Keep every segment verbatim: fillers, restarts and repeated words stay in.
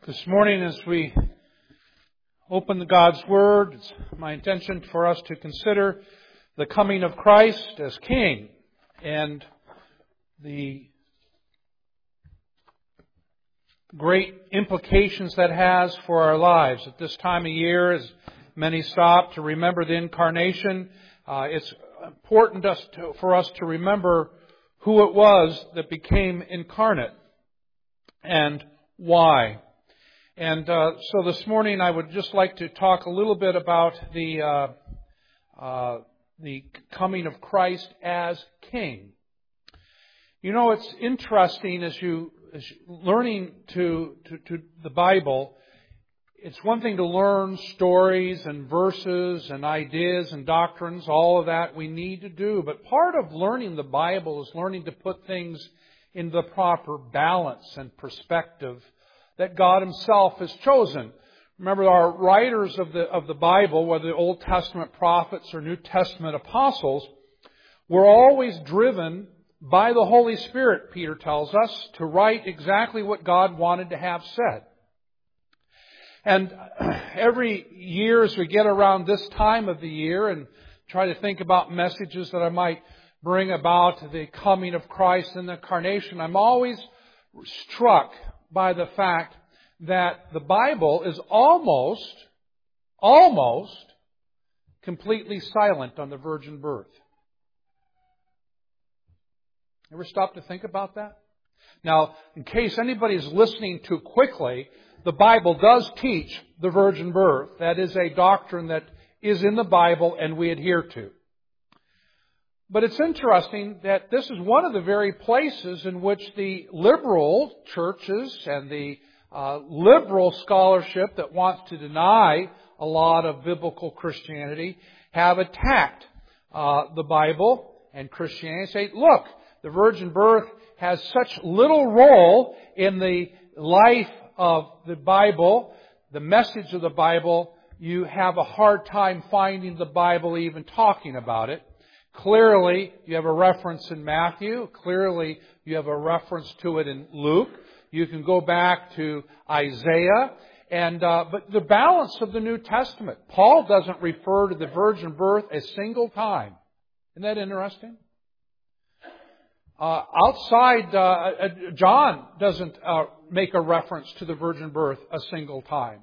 This morning, as we open the God's Word, it's my intention for us to consider the coming of Christ as King and the great implications that has for our lives. At this time of year, as many stop to remember the Incarnation, uh, it's important us to, for us to remember who it was that became incarnate and why. And uh, so this morning I would just like to talk a little bit about the uh, uh, the coming of Christ as King. You know, it's interesting as you as you, learning to, to to the Bible. It's one thing to learn stories and verses and ideas and doctrines. All of that we need to do. But part of learning the Bible is learning to put things in the proper balance and perspective that God Himself has chosen. Remember, our writers of the of the Bible, whether the Old Testament prophets or New Testament apostles, were always driven by the Holy Spirit, Peter tells us, to write exactly what God wanted to have said. And every year as we get around this time of the year and try to think about messages that I might bring about the coming of Christ and the incarnation, I'm always struck by the fact that the Bible is almost, almost completely silent on the virgin birth. Ever stop to think about that? Now, in case anybody's listening too quickly, the Bible does teach the virgin birth. That is a doctrine that is in the Bible and we adhere to. But it's interesting that this is one of the very places in which the liberal churches and the uh, liberal scholarship that wants to deny a lot of biblical Christianity have attacked uh, the Bible and Christianity. Say, look, the virgin birth has such little role in the life of the Bible, the message of the Bible, you have a hard time finding the Bible even talking about it. Clearly, you have a reference in Matthew. Clearly, you have a reference to it in Luke. You can go back to Isaiah. And uh, but the balance of the New Testament, Paul doesn't refer to the virgin birth a single time. Isn't that interesting? Uh, outside, uh, John doesn't uh, make a reference to the virgin birth a single time.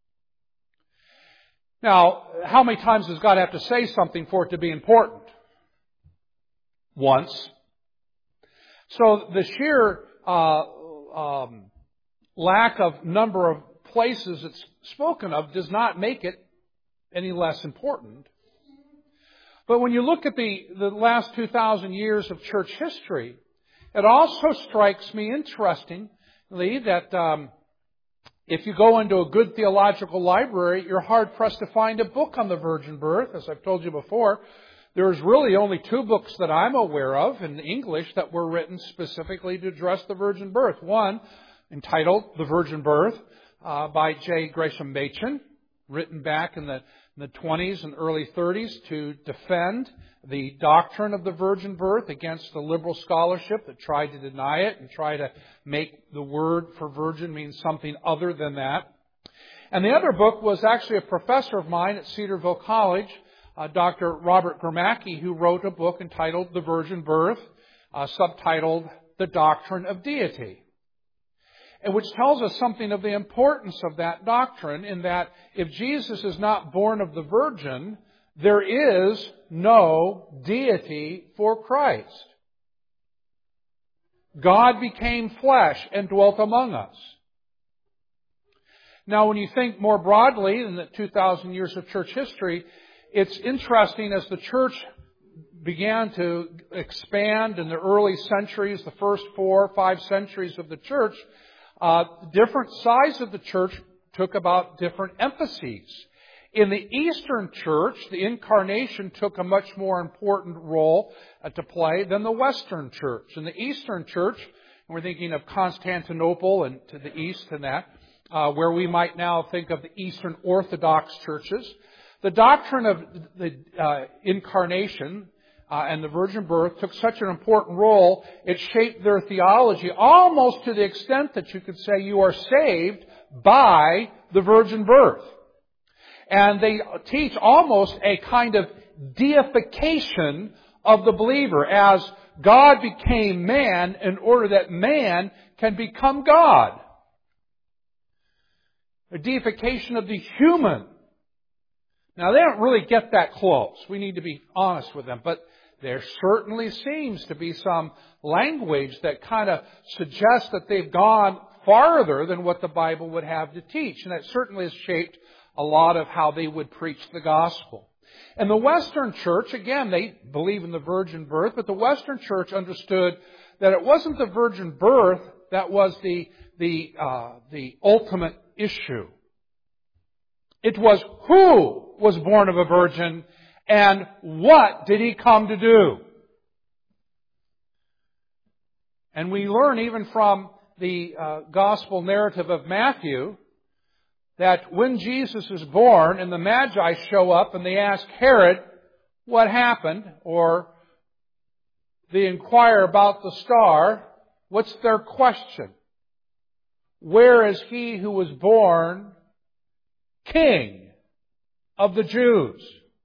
Now, how many times does God have to say something for it to be important? Once. So the sheer uh, um, lack of number of places it's spoken of does not make it any less important. But when you look at the, the last two thousand years of church history, it also strikes me interestingly that um, if you go into a good theological library, you're hard-pressed to find a book on the virgin birth. As I've told you before, there's really only two books that I'm aware of in English that were written specifically to address the virgin birth. One, entitled The Virgin Birth, uh, by J. Gresham Machen, written back in the, in the twenties and early thirties to defend the doctrine of the virgin birth against the liberal scholarship that tried to deny it and try to make the word for virgin mean something other than that. And the other book was actually a professor of mine at Cedarville College, Uh, Doctor Robert Gromacki, who wrote a book entitled The Virgin Birth, uh, subtitled The Doctrine of Deity, and which tells us something of the importance of that doctrine in that if Jesus is not born of the Virgin, there is no deity for Christ. God became flesh and dwelt among us. Now, when you think more broadly in the two thousand years of church history, it's interesting as the church began to expand in the early centuries, the first four or five centuries of the church, uh, different sides of the church took about different emphases. In the Eastern church, the incarnation took a much more important role uh, to play than the Western church. In the Eastern church, and we're thinking of Constantinople and to the east and that, uh, where we might now think of the Eastern Orthodox churches, the doctrine of the uh, incarnation uh, and the virgin birth took such an important role, it shaped their theology almost to the extent that you could say you are saved by the virgin birth. And they teach almost a kind of deification of the believer as God became man in order that man can become God. A deification of the human. Now, they don't really get that close. We need to be honest with them. But there certainly seems to be some language that kind of suggests that they've gone farther than what the Bible would have to teach. And that certainly has shaped a lot of how they would preach the gospel. And the Western Church, again, they believe in the virgin birth, but the Western Church understood that it wasn't the virgin birth that was the, the, uh, the ultimate issue. It was who was born of a virgin and what did He come to do. And we learn even from the uh, gospel narrative of Matthew that when Jesus is born and the Magi show up and they ask Herod what happened, or they inquire about the star, what's their question? Where is he who was born King of the Jews?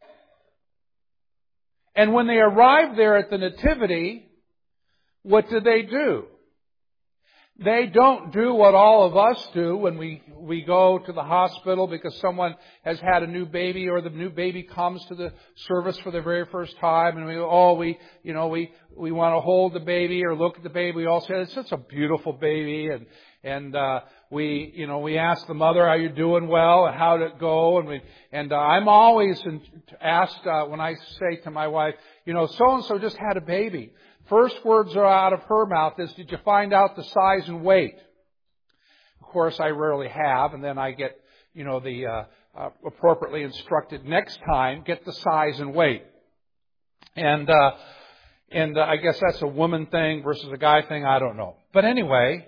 And when they arrive there at the Nativity, what do they do? They don't do what all of us do when we, we go to the hospital because someone has had a new baby, or the new baby comes to the service for the very first time, and we, oh, we, you know, we, we want to hold the baby or look at the baby. We all say, it's such a beautiful baby, and, and, uh, we, you know, we ask the mother, are you doing well, and how did it go, and we, and, uh, I'm always asked, uh, when I say to my wife, you know, so-and-so just had a baby. First words are out of her mouth is, did you find out the size and weight? Of course, I rarely have, and then I get, you know, the uh, uh, appropriately instructed next time, get the size and weight. And uh, and uh, I guess that's a woman thing versus a guy thing, I don't know. But anyway,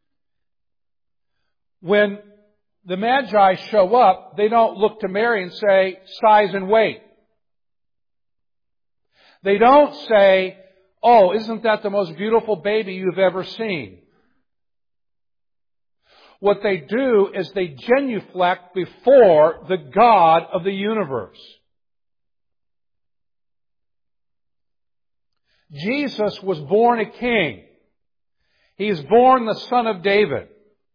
when the Magi show up, they don't look to Mary and say, size and weight. They don't say, oh, isn't that the most beautiful baby you've ever seen? What they do is they genuflect before the God of the universe. Jesus was born a king. He is born the son of David.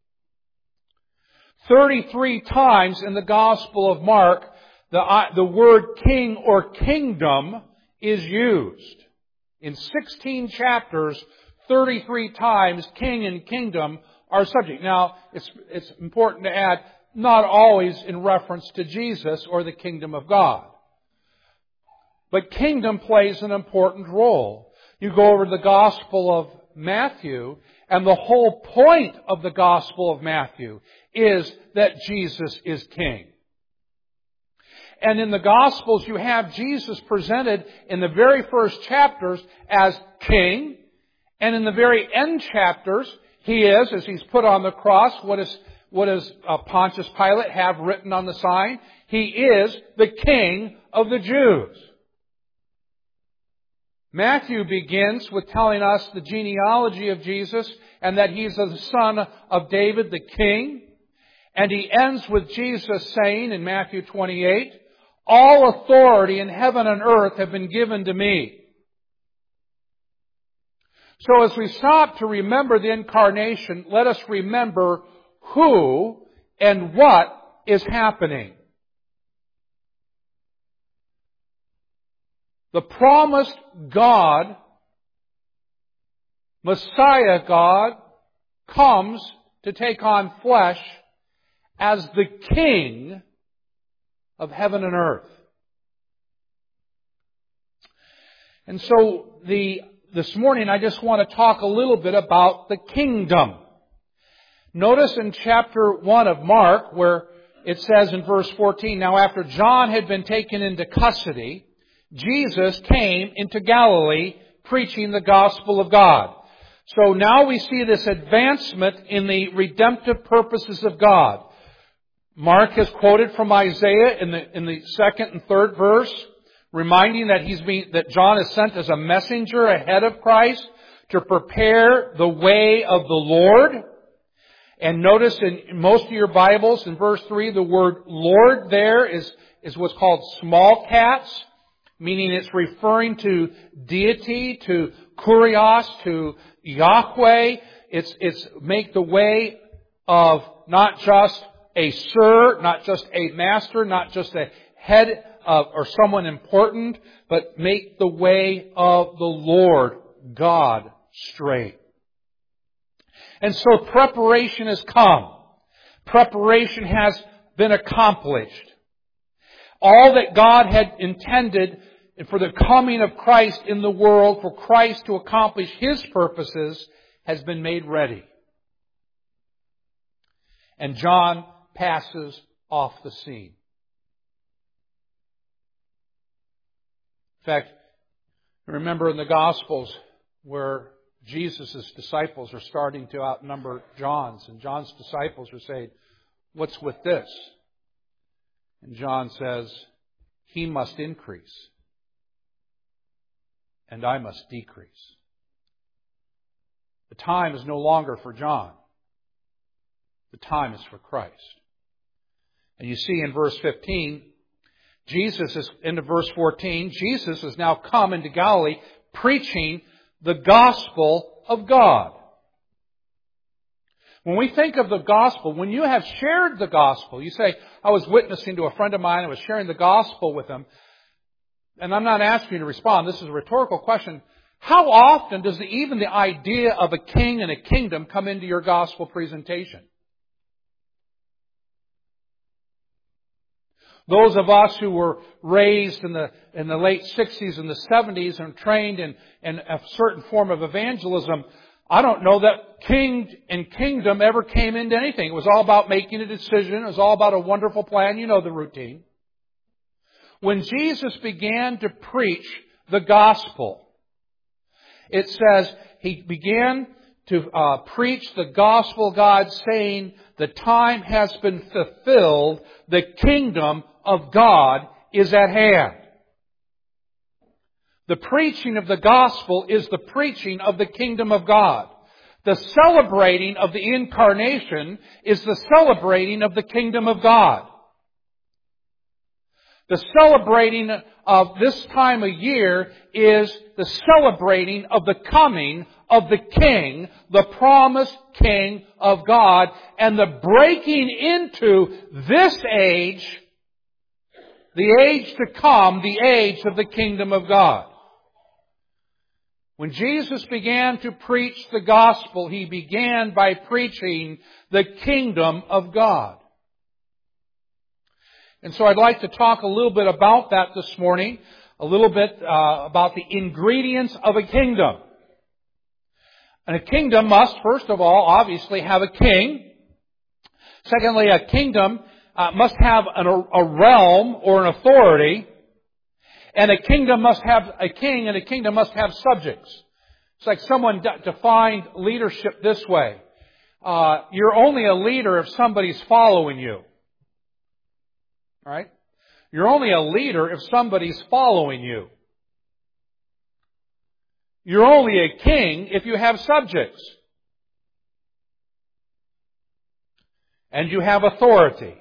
thirty-three times in the Gospel of Mark, the, uh, the word king or kingdom is used. In sixteen chapters, thirty-three times king and kingdom are subject. Now, it's, it's important to add, not always in reference to Jesus or the kingdom of God. But kingdom plays an important role. You go over to the Gospel of Matthew, and the whole point of the Gospel of Matthew is that Jesus is king. And in the Gospels, you have Jesus presented in the very first chapters as king. And in the very end chapters, He is, as He's put on the cross, what, is, what does uh, Pontius Pilate have written on the sign? He is the King of the Jews. Matthew begins with telling us the genealogy of Jesus and that He's the son of David, the king. And he ends with Jesus saying in Matthew twenty-eight, all authority in heaven and earth have been given to me. So as we stop to remember the incarnation, let us remember who and what is happening. The promised God, Messiah God, comes to take on flesh as the King of heaven and earth. And so the this morning I just want to talk a little bit about the kingdom. Notice in chapter one of Mark where it says in verse fourteen, now after John had been taken into custody, Jesus came into Galilee preaching the gospel of God. So now we see this advancement in the redemptive purposes of God. Mark has quoted from Isaiah in the, in the second and third verse, reminding that he's being, that John is sent as a messenger ahead of Christ to prepare the way of the Lord. And notice in most of your Bibles, in verse three, the word Lord there is, is what's called small cats, meaning it's referring to deity, to Kurios, to Yahweh. It's, it's make the way of not just a sir, not just a master, not just a head of, or someone important, but make the way of the Lord God straight. And so preparation has come. Preparation has been accomplished. All that God had intended for the coming of Christ in the world, for Christ to accomplish His purposes, has been made ready. And John passes off the scene. In fact, remember in the Gospels where Jesus' disciples are starting to outnumber John's, and John's disciples are saying, "What's with this?" And John says, "He must increase, and I must decrease." The time is no longer for John. The time is for Christ. And you see in verse fifteen, Jesus is, into verse fourteen, Jesus has now come into Galilee preaching the gospel of God. When we think of the gospel, when you have shared the gospel, you say, I was witnessing to a friend of mine, I was sharing the gospel with him, and I'm not asking you to respond, this is a rhetorical question. How often does the, even the idea of a king and a kingdom come into your gospel presentation? Those of us who were raised in the in the late sixties and the seventies and trained in, in a certain form of evangelism, I don't know that king and kingdom ever came into anything. It was all about making a decision. It was all about a wonderful plan. You know the routine. When Jesus began to preach the gospel, it says He began to uh, preach the gospel of God, saying, the time has been fulfilled, the kingdom of God is at hand. The preaching of the gospel is the preaching of the kingdom of God. The celebrating of the incarnation is the celebrating of the kingdom of God. The celebrating of this time of year is the celebrating of the coming of the King, the promised King of God, and the breaking into this age, the age to come, the age of the kingdom of God. When Jesus began to preach the gospel, He began by preaching the kingdom of God. And so I'd like to talk a little bit about that this morning, a little bit uh, about the ingredients of a kingdom. And a kingdom must, first of all, obviously have a king. Secondly, a kingdom uh, must have an, a realm or an authority. And a kingdom must have a king, and a kingdom must have subjects. It's like someone de- defined leadership this way. Uh, you're only a leader if somebody's following you. All right? You're only a leader if somebody's following you. You're only a king if you have subjects. And you have authority.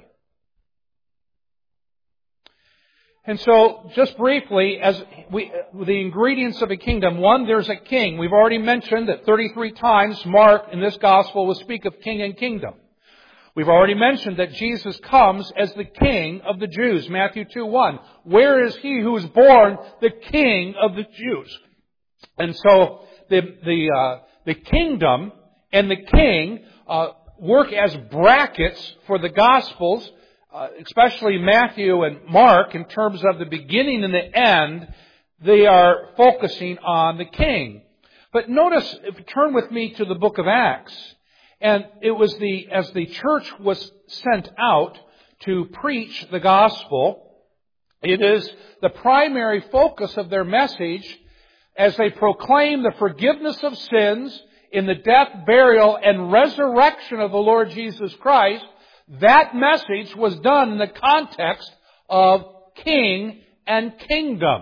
And so, just briefly, as we, the ingredients of a kingdom, one, there's a king. We've already mentioned that thirty-three times Mark in this gospel will speak of king and kingdom. We've already mentioned that Jesus comes as the King of the Jews. Matthew two one. Where is He who is born the King of the Jews? And so the the uh, the kingdom and the king uh, work as brackets for the Gospels, uh, especially Matthew and Mark, in terms of the beginning and the end. They are focusing on the king. But notice, if you turn with me to the book of Acts. And it was the, as the church was sent out to preach the gospel, it is the primary focus of their message as they proclaim the forgiveness of sins in the death, burial, and resurrection of the Lord Jesus Christ. That message was done in the context of king and kingdom.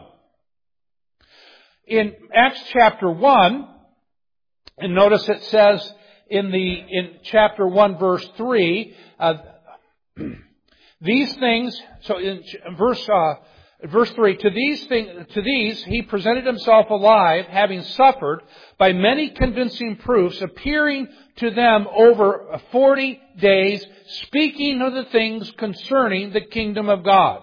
In Acts chapter one, and notice it says, in the in chapter one, verse three, uh, these things. So in verse uh, verse three, to these things, to these he presented himself alive, having suffered by many convincing proofs, appearing to them over forty days, speaking of the things concerning the kingdom of God.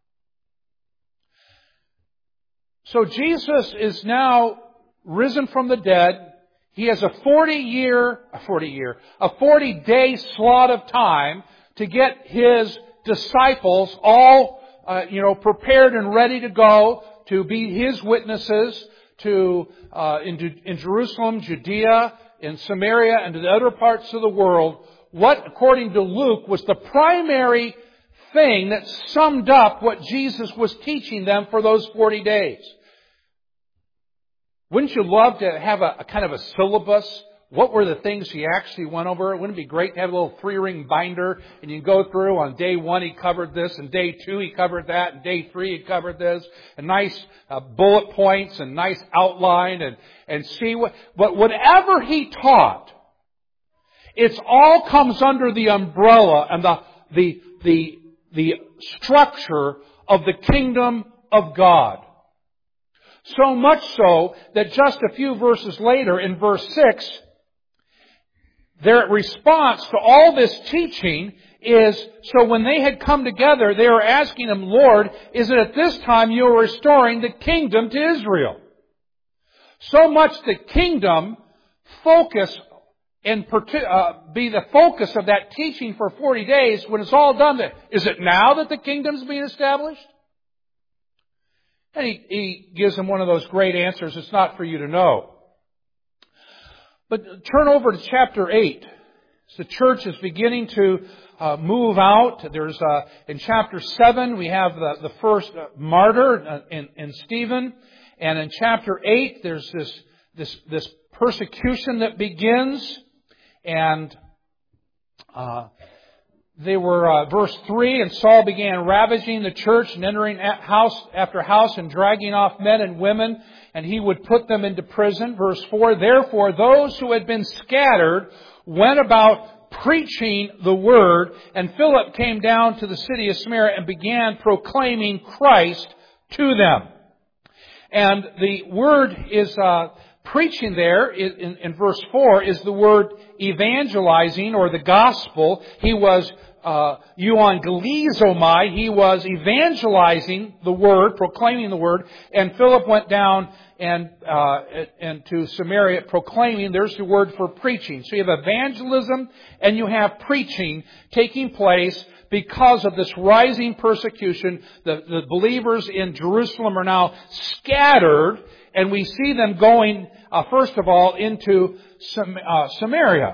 So Jesus is now risen from the dead. He has a forty year, a forty year, a forty day slot of time to get His disciples all, uh, you know, prepared and ready to go to be His witnesses to uh, in, in Jerusalem, Judea, in Samaria, and to the other parts of the world. What, according to Luke, was the primary thing that summed up what Jesus was teaching them for those forty days? Wouldn't you love to have a, a kind of a syllabus? What were the things He actually went over? Wouldn't it be great to have a little three-ring binder and you go through on day one He covered this, and day two He covered that, and day three He covered this, and nice uh, bullet points and nice outline, and, and see what, but whatever He taught, it's all comes under the umbrella and the, the, the, the structure of the kingdom of God. So much so that just a few verses later, in verse six, their response to all this teaching is, so when they had come together, they were asking Him, Lord, is it at this time You are restoring the kingdom to Israel? So much the kingdom focus and uh, be the focus of that teaching for forty days. When it's all done, is it now that the kingdom's being established? And he, he gives them one of those great answers. It's not for you to know. But turn over to chapter eight. As the church is beginning to uh, move out. There's uh, in chapter seven we have the, the first uh, martyr uh, in, in Stephen, and in chapter eight there's this this this persecution that begins, and uh, They were, uh, verse three, and Saul began ravaging the church and entering house after house and dragging off men and women, and he would put them into prison. Verse four, therefore those who had been scattered went about preaching the word, and Philip came down to the city of Samaria and began proclaiming Christ to them. And the word is, uh, preaching there in, in verse four is the word evangelizing, or the gospel. He was uh, euangelizomai. He was evangelizing the word, proclaiming the word. And Philip went down and uh, and to Samaria proclaiming. There's the word for preaching. So you have evangelism and you have preaching taking place because of this rising persecution. The, the believers in Jerusalem are now scattered. And we see them going, uh, first of all, into Sam, uh, Samaria.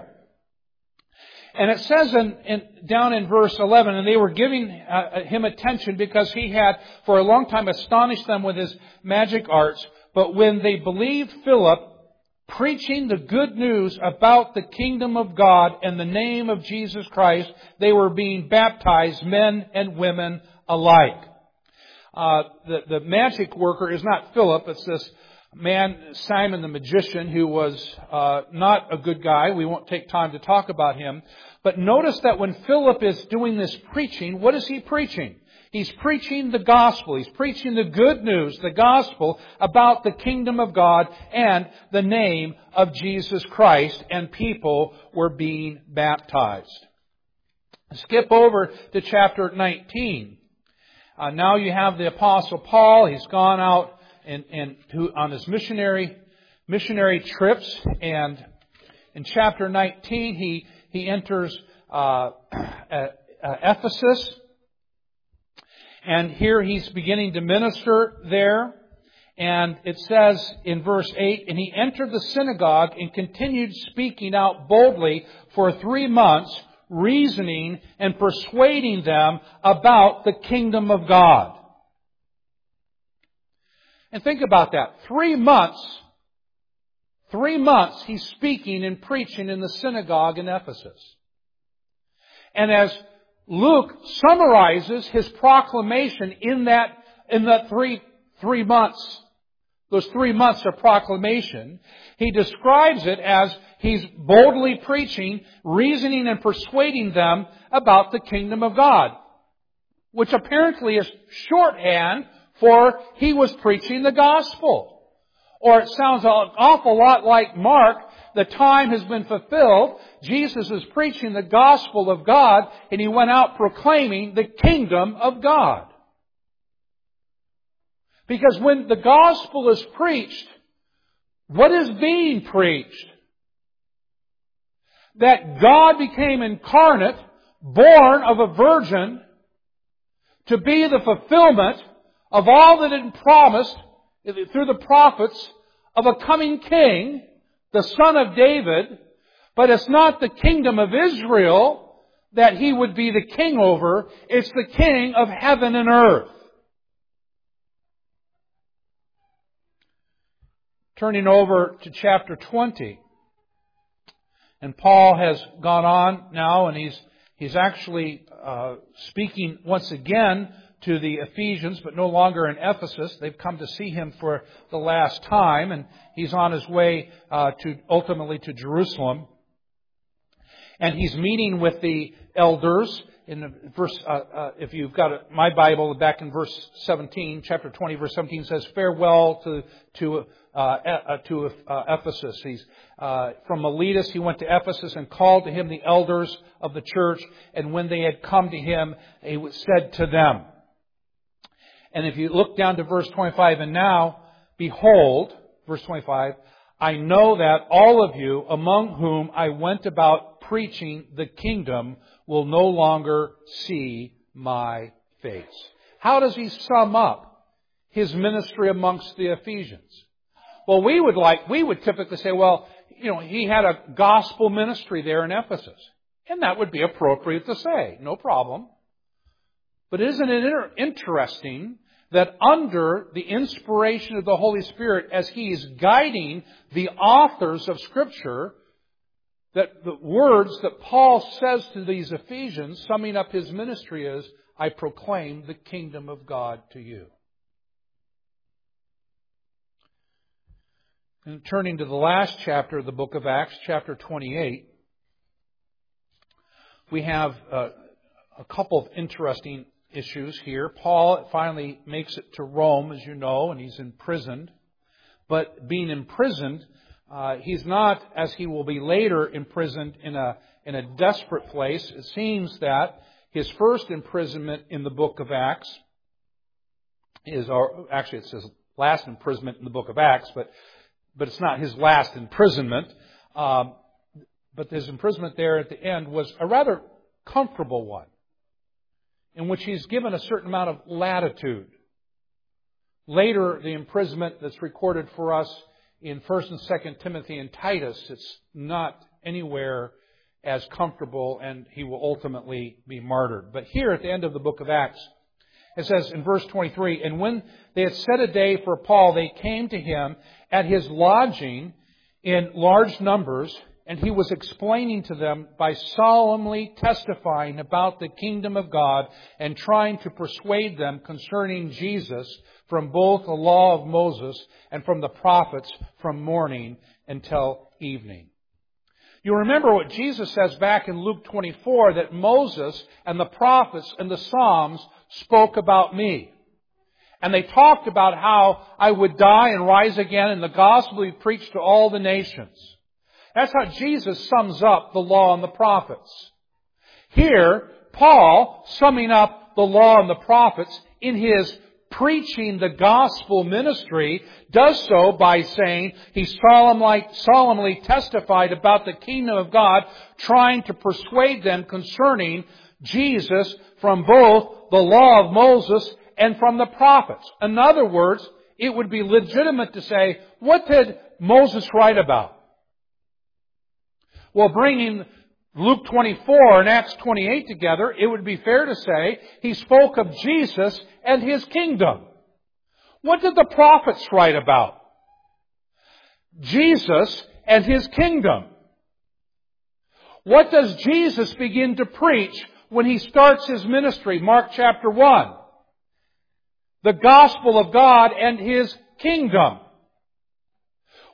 And it says in, in, down in verse eleven, and they were giving uh, him attention because he had for a long time astonished them with his magic arts. But when they believed Philip, preaching the good news about the kingdom of God and the name of Jesus Christ, they were being baptized, men and women alike. Uh, the, the magic worker is not Philip, it's this man, Simon the magician, who was uh, not a good guy. We won't take time to talk about him. But notice that when Philip is doing this preaching, what is he preaching? He's preaching the gospel. He's preaching the good news, the gospel about the kingdom of God and the name of Jesus Christ, and people were being baptized. Skip over to chapter nineteen. Uh, now you have the Apostle Paul. He's gone out and, and to, on his missionary missionary trips, and in chapter nineteen he he enters uh, uh, Ephesus, and here he's beginning to minister there. And it says in verse eight, and he entered the synagogue and continued speaking out boldly for three months, reasoning and persuading them about the kingdom of God. And think about that. Three months, three months he's speaking and preaching in the synagogue in Ephesus. And as Luke summarizes his proclamation in that, in that three, three months those three months of proclamation, he describes it as he's boldly preaching, reasoning and persuading them about the kingdom of God, which apparently is shorthand for he was preaching the gospel. Or it sounds an awful lot like Mark. The time has been fulfilled. Jesus is preaching the gospel of God, and he went out proclaiming the kingdom of God. Because when the gospel is preached, what is being preached? That God became incarnate, born of a virgin, to be the fulfillment of all that had been promised through the prophets of a coming king, the son of David. But it's not the kingdom of Israel that he would be the king over. It's the king of heaven and earth. Turning over to chapter twenty. And Paul has gone on now, and he's he's actually uh, speaking once again to the Ephesians, but no longer in Ephesus. They've come to see him for the last time, and he's on his way uh, to ultimately to Jerusalem. And he's meeting with the elders. In the verse, uh, uh, if you've got a, my Bible, back in verse seventeen, chapter twenty, verse seventeen says, "Farewell to to uh, uh, to uh, Ephesus." He's uh, from Miletus. He went to Ephesus and called to him the elders of the church. And when they had come to him, he said to them. And if you look down to verse twenty-five, and now, behold, verse twenty-five, "I know that all of you, among whom I went about preaching the kingdom, will no longer see my face." How does he sum up his ministry amongst the Ephesians? Well, we would like, we would typically say, well, you know, he had a gospel ministry there in Ephesus. And that would be appropriate to say. No problem. But isn't it inter- interesting that under the inspiration of the Holy Spirit, as he is guiding the authors of Scripture, that the words that Paul says to these Ephesians, summing up his ministry, is, "I proclaim the kingdom of God to you." And turning to the last chapter of the book of Acts, chapter twenty-eight, we have uh, a couple of interesting issues here. Paul finally makes it to Rome, as you know, and he's imprisoned. But being imprisoned, Uh, he's not, as he will be later, imprisoned in a in a desperate place. It seems that his first imprisonment in the book of Acts is, or actually it says last imprisonment in the book of Acts, but but it's not his last imprisonment. Um, but his imprisonment there at the end was a rather comfortable one, in which he's given a certain amount of latitude. Later, the imprisonment that's recorded for us in First and Second Timothy and Titus, it's not anywhere as comfortable, and he will ultimately be martyred. But here at the end of the book of Acts, it says in verse twenty-three, "And when they had set a day for Paul, they came to him at his lodging in large numbers, and he was explaining to them by solemnly testifying about the kingdom of God and trying to persuade them concerning Jesus from both the law of Moses and from the prophets from morning until evening." You remember what Jesus says back in Luke twenty-four, that Moses and the prophets and the Psalms spoke about me. And they talked about how I would die and rise again, and the gospel would be preached to all the nations. That's how Jesus sums up the law and the prophets. Here, Paul, summing up the law and the prophets in his preaching the gospel ministry, does so by saying he solemnly, solemnly testified about the kingdom of God, trying to persuade them concerning Jesus from both the law of Moses and from the prophets. In other words, it would be legitimate to say, what did Moses write about? Well, bringing Luke twenty-four and Acts twenty-eight together, it would be fair to say he spoke of Jesus and His kingdom. What did the prophets write about? Jesus and His kingdom. What does Jesus begin to preach when He starts His ministry? Mark chapter one. The gospel of God and His kingdom.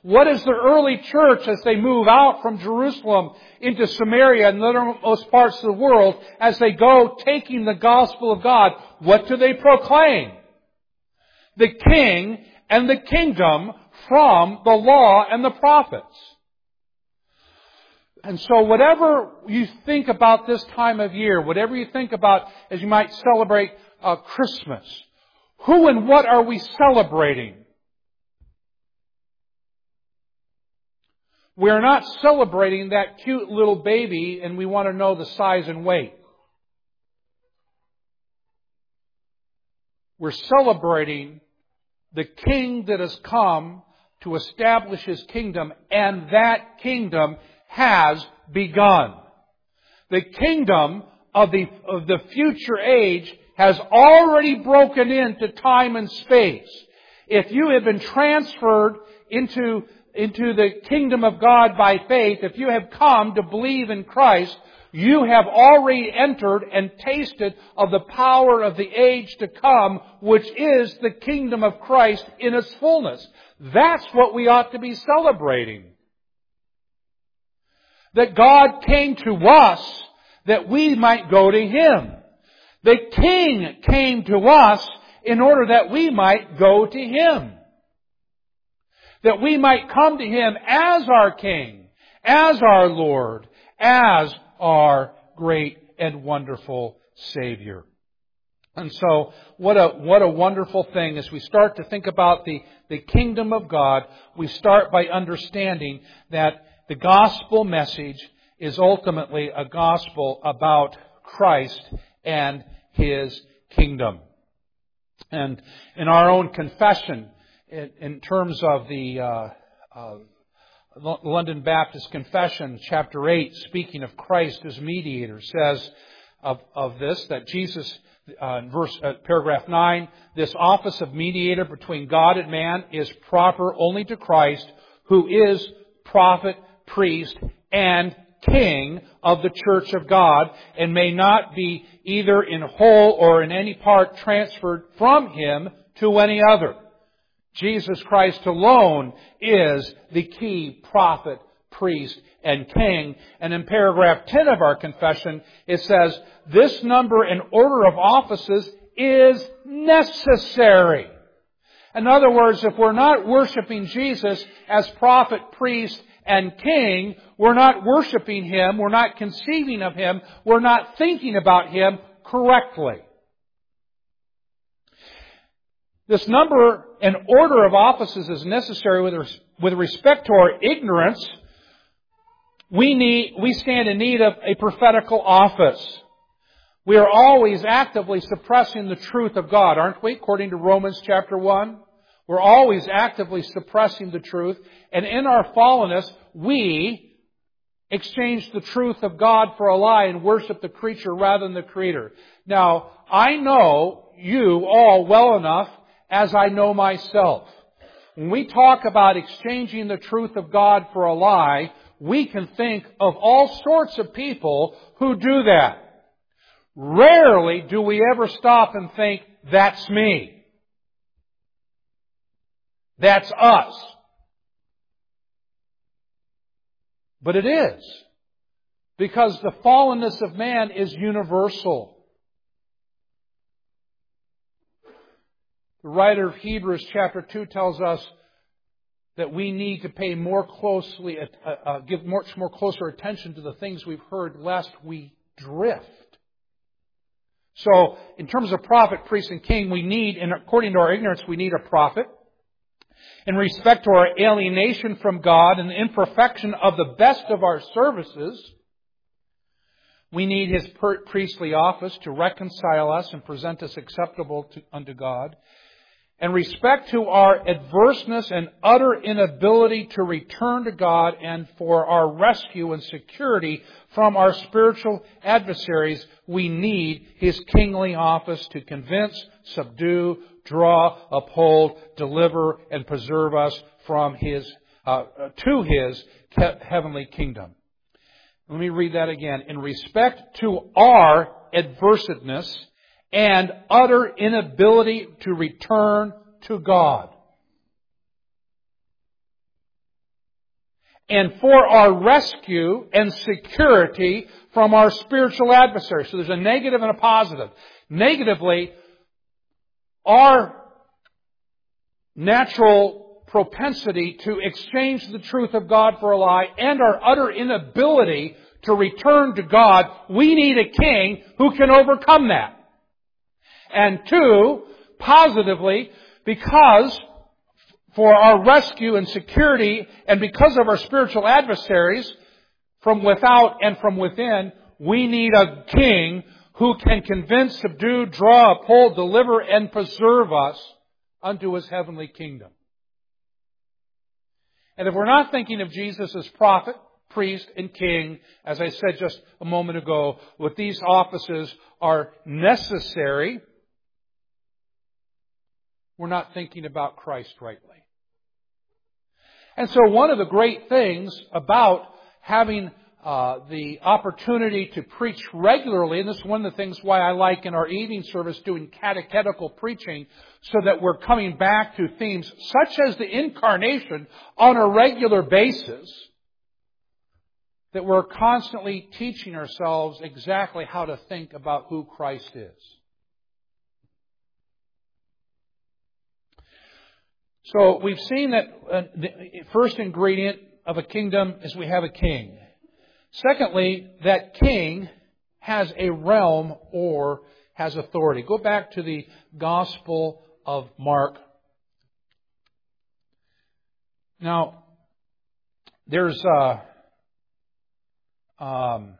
What is the early church as they move out from Jerusalem into Samaria and the uttermost parts of the world, as they go taking the gospel of God? What do they proclaim? The King and the kingdom from the law and the prophets. And so whatever you think about this time of year, whatever you think about as you might celebrate uh, Christmas, who and what are we celebrating? We're not celebrating that cute little baby and we want to know the size and weight. We're celebrating the King that has come to establish His kingdom, and that kingdom has begun. The kingdom of the, of the future age has already broken into time and space. If you have been transferred into, into the kingdom of God by faith, if you have come to believe in Christ, you have already entered and tasted of the power of the age to come, which is the kingdom of Christ in its fullness. That's what we ought to be celebrating. That God came to us that we might go to Him. The King came to us in order that we might go to Him. That we might come to Him as our King, as our Lord, as our great and wonderful Savior. And so, what a, what a wonderful thing. As we start to think about the, the kingdom of God, we start by understanding that the gospel message is ultimately a gospel about Christ and His kingdom. And in our own confession, in, in terms of the uh, uh, London Baptist Confession, chapter eight, speaking of Christ as mediator, says of, of this, that Jesus, uh, in verse, uh, paragraph nine, this office of mediator between God and man is proper only to Christ, who is prophet, priest, and king of the church of God, and may not be either in whole or in any part transferred from Him to any other. Jesus Christ alone is the key prophet, priest, and king. And in paragraph ten of our confession, it says, this number and order of offices is necessary. In other words, if we're not worshiping Jesus as prophet, priest, and king, we're not worshiping Him, we're not conceiving of Him, we're not thinking about Him correctly. This number and order of offices is necessary with, res- with respect to our ignorance. We need, we stand in need of a prophetical office. We are always actively suppressing the truth of God, aren't we? According to Romans chapter one. We're always actively suppressing the truth. And in our fallenness, we exchange the truth of God for a lie and worship the creature rather than the Creator. Now, I know you all well enough as I know myself. When we talk about exchanging the truth of God for a lie, we can think of all sorts of people who do that. Rarely do we ever stop and think, that's me. That's us. But it is. Because the fallenness of man is universal. The writer of Hebrews chapter two tells us that we need to pay more closely, uh, uh, give much more closer attention to the things we've heard, lest we drift. So, in terms of prophet, priest, and king, we need, and according to our ignorance, we need a prophet. In respect to our alienation from God and the imperfection of the best of our services, we need His priestly office to reconcile us and present us acceptable to, unto God. In respect to our adverseness and utter inability to return to God and for our rescue and security from our spiritual adversaries, we need His kingly office to convince, subdue, draw, uphold, deliver, and preserve us from His, uh, to His heavenly kingdom. Let me read that again. In respect to our adverseness and utter inability to return to God. and for our rescue and security from our spiritual adversaries. So there's a negative and a positive. Negatively, our natural propensity to exchange the truth of God for a lie and our utter inability to return to God, we need a king who can overcome that. And two, positively, because for our rescue and security and because of our spiritual adversaries from without and from within, we need a king who can convince, subdue, draw, uphold, deliver, and preserve us unto His heavenly kingdom. And if we're not thinking of Jesus as prophet, priest, and king, as I said just a moment ago, what these offices are necessary, we're not thinking about Christ rightly. And so one of the great things about having uh, the opportunity to preach regularly, and this is one of the things why I like in our evening service doing catechetical preaching, so that we're coming back to themes such as the incarnation on a regular basis, that we're constantly teaching ourselves exactly how to think about who Christ is. So we've seen that uh, the first ingredient of a kingdom is we have a king. Secondly, that king has a realm or has authority. Go back to the Gospel of Mark. Now, there's uh, um,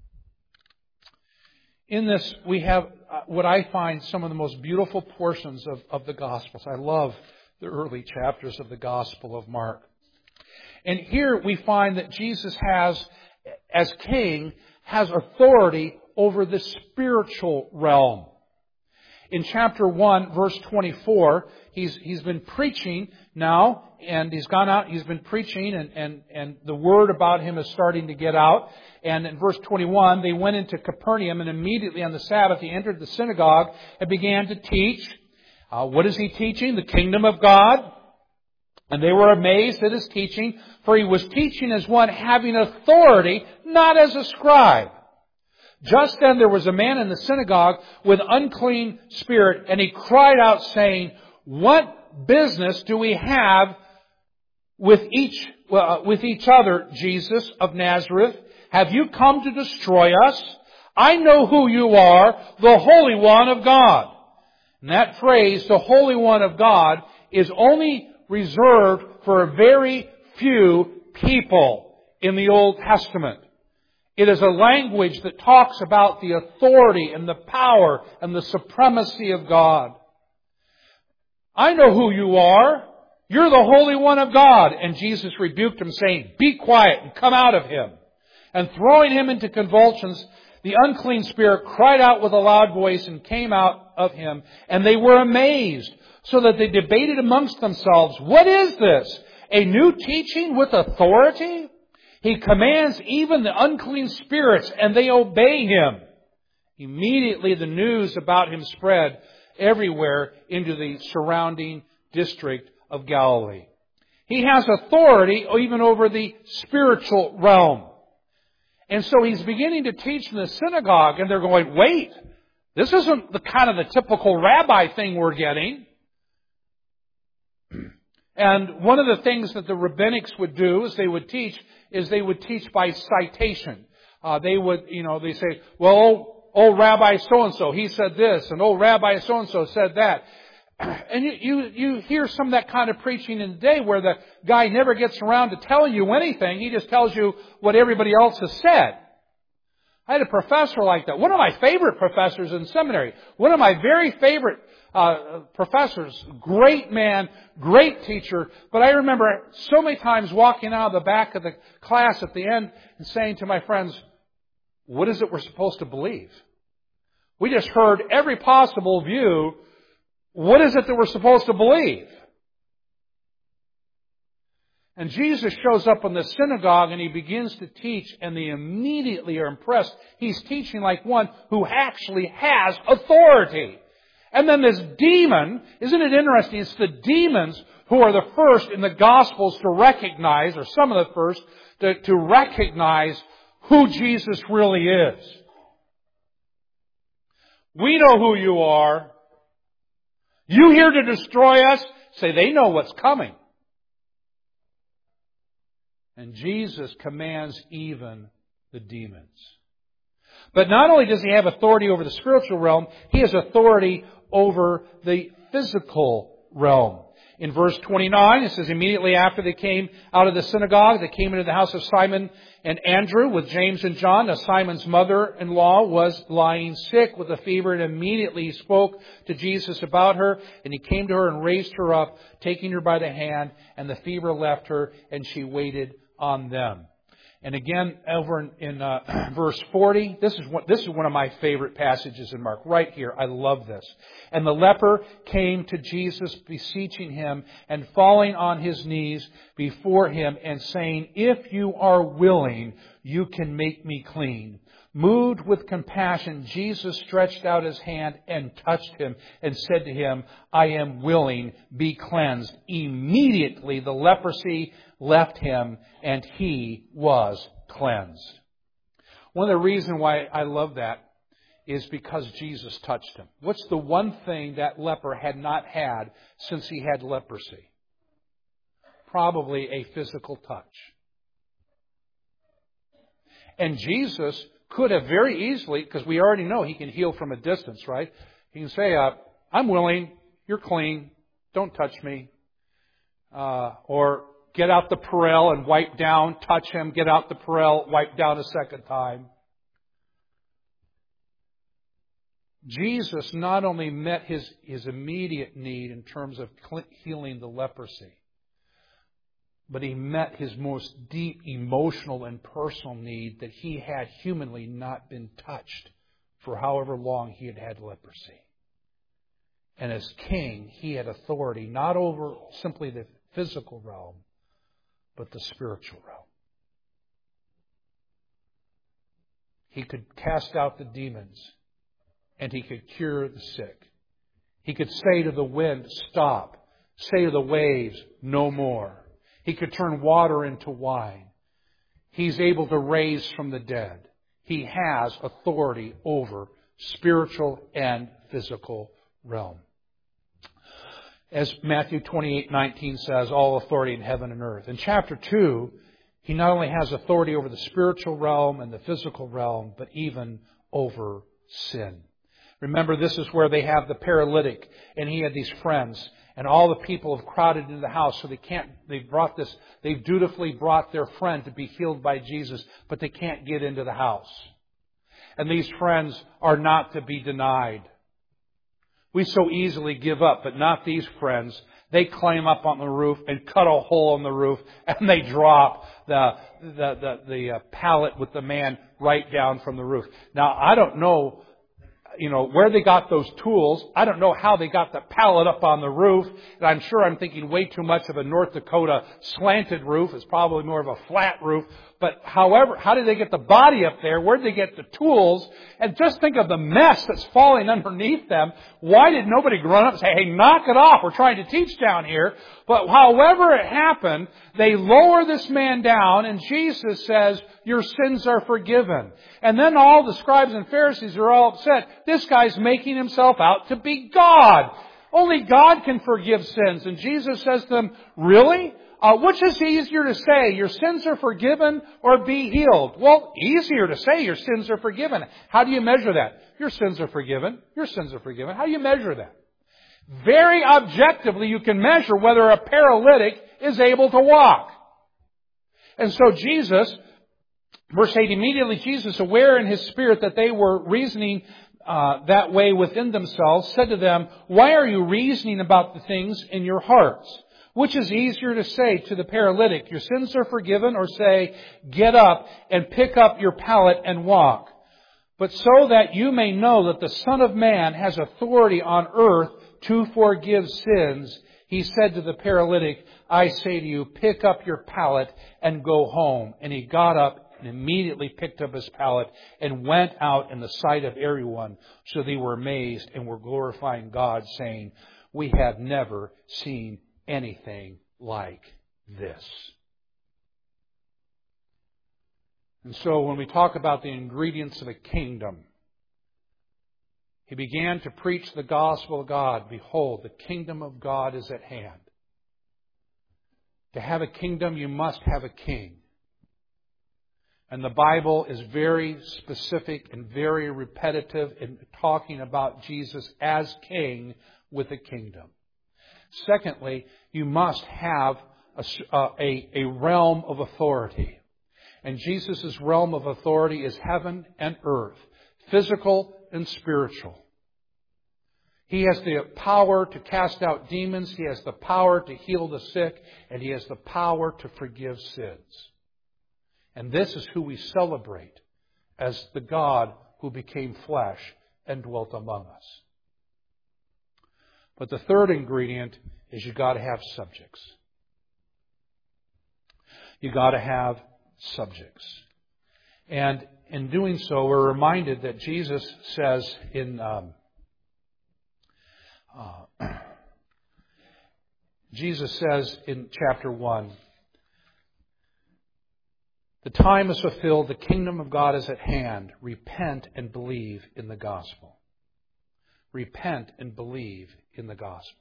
in this we have uh, what I find some of the most beautiful portions of, of the Gospels. I love the early chapters of the Gospel of Mark. And here we find that Jesus has, as king, has authority over the spiritual realm. In chapter one, verse twenty-four, he's he's been preaching now, and he's gone out, he's been preaching, and, and, and the word about him is starting to get out. And in verse twenty-one, they went into Capernaum, and immediately on the Sabbath he entered the synagogue and began to teach. Uh, what is he teaching? The kingdom of God. And they were amazed at his teaching, for he was teaching as one having authority, not as a scribe. Just then there was a man in the synagogue with unclean spirit, and he cried out, saying, "What business do we have with each uh, with each other, Jesus of Nazareth? Have you come to destroy us? I know who you are, the Holy One of God." And that phrase, the Holy One of God, is only reserved for a very few people in the Old Testament. It is a language that talks about the authority and the power and the supremacy of God. I know who you are. You're the Holy One of God. And Jesus rebuked him, saying, "Be quiet and come out of him." And throwing him into convulsions, the unclean spirit cried out with a loud voice and came out of him. And they were amazed, so that they debated amongst themselves, "What is this? A new teaching with authority? He commands even the unclean spirits, and they obey him." Immediately the news about him spread everywhere into the surrounding district of Galilee. He has authority even over the spiritual realm. And so he's beginning to teach in the synagogue, and they're going, "Wait, this isn't the kind of the typical rabbi thing we're getting." And one of the things that the rabbinics would do is they would teach, is they would teach by citation. Uh, they would, you know, they say, "Well, old, old Rabbi so-and-so, he said this, and old Rabbi so-and-so said that." And you, you, you hear some of that kind of preaching in the day where the guy never gets around to telling you anything. He just tells you what everybody else has said. I had a professor like that. One of my favorite professors in seminary. One of my very favorite uh, professors. Great man, great teacher. But I remember so many times walking out of the back of the class at the end and saying to my friends, "What is it we're supposed to believe? We just heard every possible view. What is it that we're supposed to believe?" And Jesus shows up in the synagogue and he begins to teach, and they immediately are impressed. He's teaching like one who actually has authority. And then this demon, isn't it interesting? It's the demons who are the first in the Gospels to recognize, or some of the first, to, to recognize who Jesus really is. We know who you are. You here to destroy us? Say, they know what's coming. And Jesus commands even the demons. But not only does He have authority over the spiritual realm, He has authority over the physical realm. In verse twenty-nine, it says, immediately after they came out of the synagogue, they came into the house of Simon and Andrew with James and John. Now Simon's mother-in-law was lying sick with a fever, and immediately he spoke to Jesus about her, and he came to her and raised her up, taking her by the hand, and the fever left her, and she waited on them. And again, over in, in uh, verse forty, this is what this is one of my favorite passages in Mark. Right here, I love this. And the leper came to Jesus, beseeching Him, and falling on his knees before Him, and saying, "If you are willing, you can make me clean." Moved with compassion, Jesus stretched out His hand and touched him, and said to him, "I am willing, be cleansed." Immediately the leprosy left him, and he was cleansed. One of the reasons why I love that is because Jesus touched him. What's the one thing that leper had not had since he had leprosy? Probably a physical touch. And Jesus could have very easily, because we already know He can heal from a distance, right? He can say, uh, I'm willing, you're clean, don't touch me. Uh, or get out the Purell and wipe down, touch him, get out the Purell, wipe down a second time. Jesus not only met his, his immediate need in terms of healing the leprosy, but He met his most deep emotional and personal need that he had humanly not been touched for however long he had had leprosy. And as king, He had authority not over simply the physical realm, but the spiritual realm. He could cast out the demons, and He could cure the sick. He could say to the wind, stop. Say to the waves, no more. He could turn water into wine. He's able to raise from the dead. He has authority over spiritual and physical realm. As Matthew twenty-eight nineteen says, all authority in heaven and earth. In chapter two, He not only has authority over the spiritual realm and the physical realm, but even over sin. Remember, this is where they have the paralytic, and he had these friends, and all the people have crowded into the house, so they can't, they've brought this, they've dutifully brought their friend to be healed by Jesus, but they can't get into the house. And these friends are not to be denied. We so easily give up, but not these friends. They climb up on the roof and cut a hole in the roof, and they drop the the the, the uh, pallet with the man right down from the roof. Now, I don't know, you know, where they got those tools. I don't know how they got the pallet up on the roof. And I'm sure I'm thinking way too much of a North Dakota slanted roof. It's probably more of a flat roof. But however, how did they get the body up there? Where did they get the tools? And just think of the mess that's falling underneath them. Why did nobody run up and say, hey, knock it off. We're trying to teach down here. But however it happened, they lower this man down, and Jesus says, your sins are forgiven. And then all the scribes and Pharisees are all upset. This guy's making himself out to be God. Only God can forgive sins. And Jesus says to them, really? Uh, which is easier to say, your sins are forgiven or be healed? Well, easier to say your sins are forgiven. How do you measure that? Your sins are forgiven. Your sins are forgiven. How do you measure that? Very objectively, you can measure whether a paralytic is able to walk. And so Jesus, verse eight, immediately Jesus, aware in His spirit that they were reasoning uh, that way within themselves, said to them, why are you reasoning about the things in your hearts? Which is easier to say to the paralytic, your sins are forgiven, or say, get up and pick up your pallet and walk? But so that you may know that the Son of Man has authority on earth to forgive sins, He said to the paralytic, I say to you, pick up your pallet and go home. And he got up and immediately picked up his pallet and went out in the sight of everyone. So they were amazed and were glorifying God, saying, we have never seen anything like this. And so when we talk about the ingredients of a kingdom, he began to preach the gospel of God. Behold, the kingdom of God is at hand. To have a kingdom, you must have a king. And the Bible is very specific and very repetitive in talking about Jesus as king with a kingdom. Secondly, you must have a, a, a realm of authority. And Jesus' realm of authority is heaven and earth, physical and spiritual. He has the power to cast out demons. He has the power to heal the sick. And He has the power to forgive sins. And this is who we celebrate as the God who became flesh and dwelt among us. But the third ingredient is you've got to have subjects. You've got to have subjects. And in doing so, we're reminded that Jesus says in um, uh, Jesus says in chapter one, the time is fulfilled, the kingdom of God is at hand. Repent and believe in the gospel. Repent and believe in the gospel.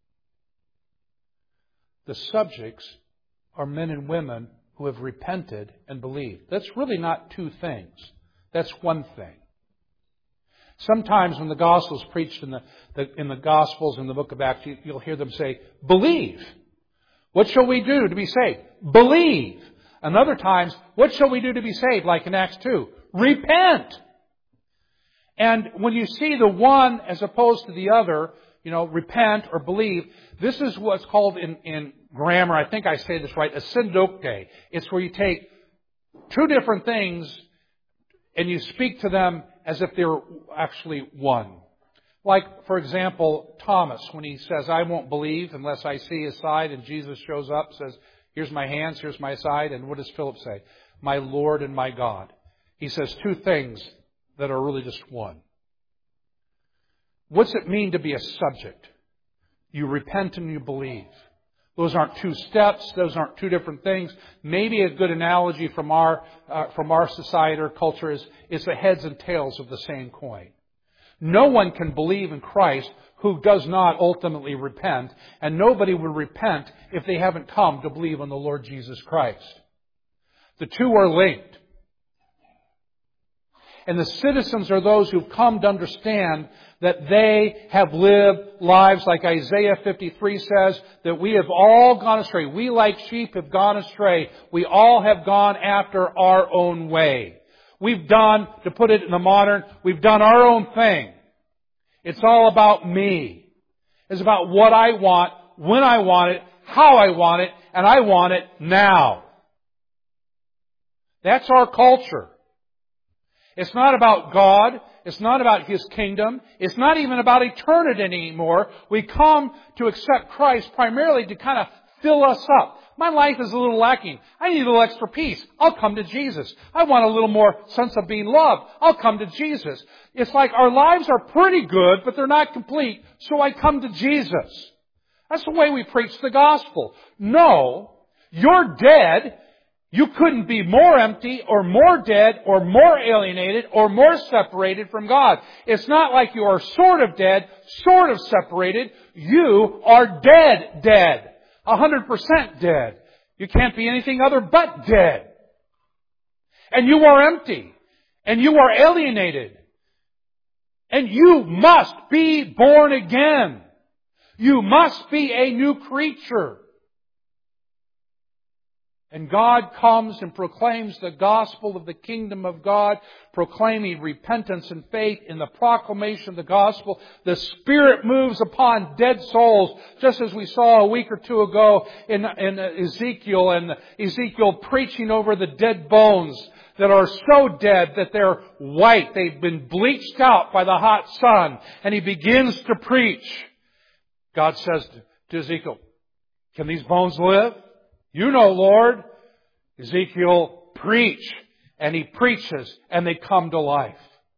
The subjects are men and women who have repented and believed. That's really not two things. That's one thing. Sometimes when the gospel is preached in the, the in the Gospels, in the book of Acts, you, you'll hear them say, believe. What shall we do to be saved? Believe. And other times, what shall we do to be saved? Like in Acts two, repent. And when you see the one as opposed to the other, you know, repent or believe, this is what's called in, in grammar, I think I say this right, a synecdoche. It's where you take two different things and you speak to them as if they're actually one. Like, for example, Thomas, when he says, I won't believe unless I see his side, and Jesus shows up, says, here's my hands, here's my side, and what does Philip say? My Lord and my God. He says two things that are really just one. What's it mean to be a subject? You repent and you believe. Those aren't two steps. Those aren't two different things. Maybe a good analogy from our uh, from our society or culture is it's the heads and tails of the same coin. No one can believe in Christ who does not ultimately repent, and nobody will repent if they haven't come to believe on the Lord Jesus Christ. The two are linked. And the citizens are those who've come to understand that they have lived lives like Isaiah fifty-three says, that we have all gone astray. We like sheep have gone astray. We all have gone after our own way. We've done, to put it in the modern, we've done our own thing. It's all about me. It's about what I want, when I want it, how I want it, and I want it now. That's our culture. It's not about God. It's not about His kingdom. It's not even about eternity anymore. We come to accept Christ primarily to kind of fill us up. My life is a little lacking. I need a little extra peace. I'll come to Jesus. I want a little more sense of being loved. I'll come to Jesus. It's like our lives are pretty good, but they're not complete, so I come to Jesus. That's the way we preach the gospel. No, you're dead. You couldn't be more empty or more dead or more alienated or more separated from God. It's not like you are sort of dead, sort of separated. You are dead, dead. A hundred percent dead. You can't be anything other but dead. And you are empty. And you are alienated. And you must be born again. You must be a new creature. And God comes and proclaims the gospel of the kingdom of God, proclaiming repentance and faith in the proclamation of the gospel. The Spirit moves upon dead souls, just as we saw a week or two ago in, in Ezekiel, and Ezekiel preaching over the dead bones that are so dead that they're white. They've been bleached out by the hot sun. And he begins to preach. God says to Ezekiel, can these bones live? You know, Lord. Ezekiel, preach. and He preaches and they come to life.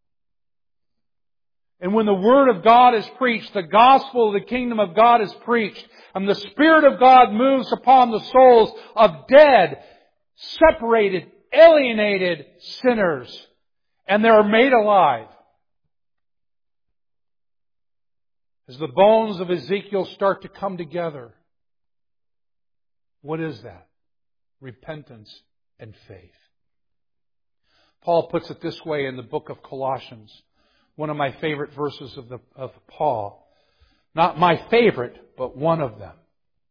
And when the Word of God is preached, the gospel of the kingdom of God is preached, and the Spirit of God moves upon the souls of dead, separated, alienated sinners, and they are made alive. As the bones of Ezekiel start to come together, what is that? Repentance and faith. Paul puts it this way in the book of Colossians. One of my favorite verses of, the, of Paul. Not my favorite, but one of them.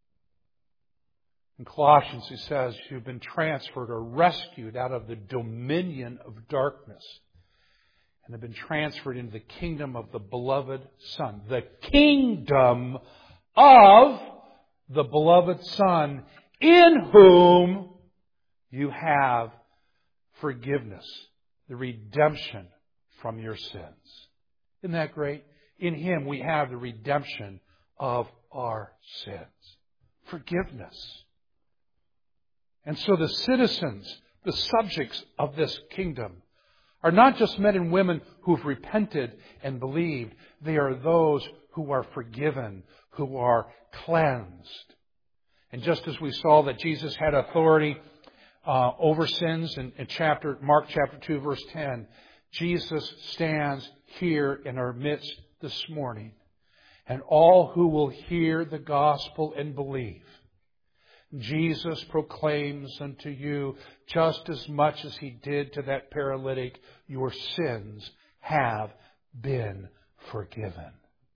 In Colossians he says, you've been transferred or rescued out of the dominion of darkness and have been transferred into the kingdom of the beloved Son. The kingdom of the beloved Son, in whom you have forgiveness, the redemption from your sins. Isn't that great? In Him we have the redemption of our sins. Forgiveness. And so the citizens, the subjects of this kingdom, are not just men and women who've repented and believed. They are those who are forgiven, who are cleansed. And just as we saw that Jesus had authority uh, over sins in, in chapter Mark chapter two, verse ten, Jesus stands here in our midst this morning. And all who will hear the gospel and believe, Jesus proclaims unto you, just as much as He did to that paralytic, your sins have been forgiven.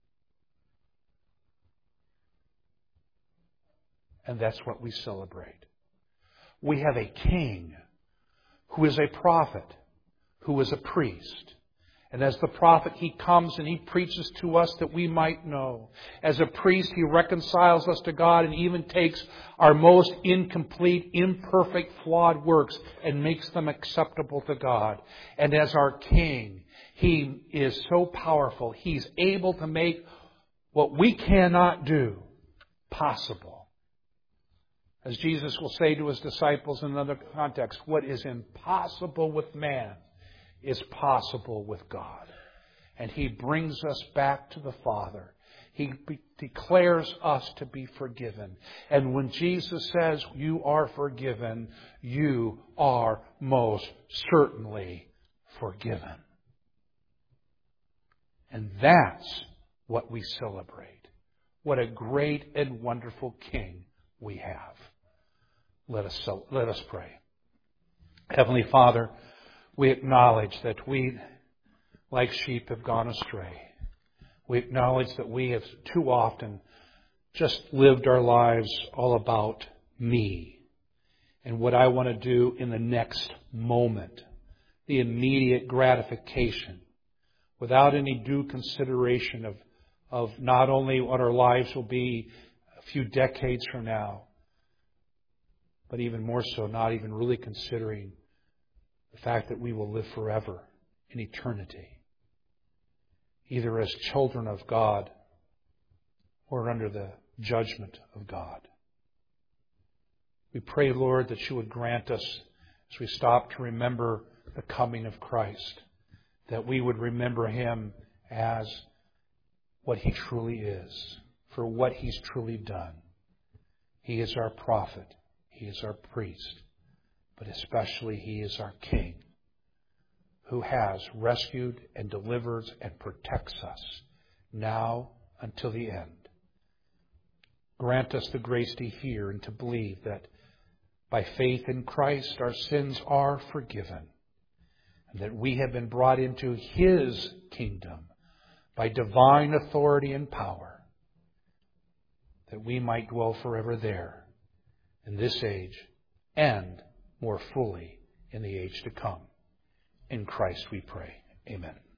And that's what we celebrate. We have a king who is a prophet, who is a priest. And as the prophet, He comes and He preaches to us that we might know. As a priest, He reconciles us to God and even takes our most incomplete, imperfect, flawed works and makes them acceptable to God. And as our King, He is so powerful. He's able to make what we cannot do possible. As Jesus will say to His disciples in another context, what is impossible with man is possible with God. And He brings us back to the Father. He be- declares us to be forgiven. And when Jesus says you are forgiven, you are most certainly forgiven. And that's what we celebrate. What a great and wonderful King we have. Let us, let us pray. Heavenly Father, we acknowledge that we, like sheep, have gone astray. We acknowledge that we have too often just lived our lives all about me and what I want to do in the next moment, the immediate gratification, without any due consideration of, of not only what our lives will be a few decades from now, but even more so, not even really considering the fact that we will live forever in eternity, either as children of God or under the judgment of God. We pray, Lord, that You would grant us, as we stop to remember the coming of Christ, that we would remember Him as what He truly is, for what He's truly done. He is our prophet. He is our priest. But especially He is our King, who has rescued and delivers and protects us now until the end. Grant us the grace to hear and to believe that by faith in Christ our sins are forgiven, and that we have been brought into His kingdom by divine authority and power, that we might dwell forever there in this age and more fully in the age to come. In Christ we pray. Amen.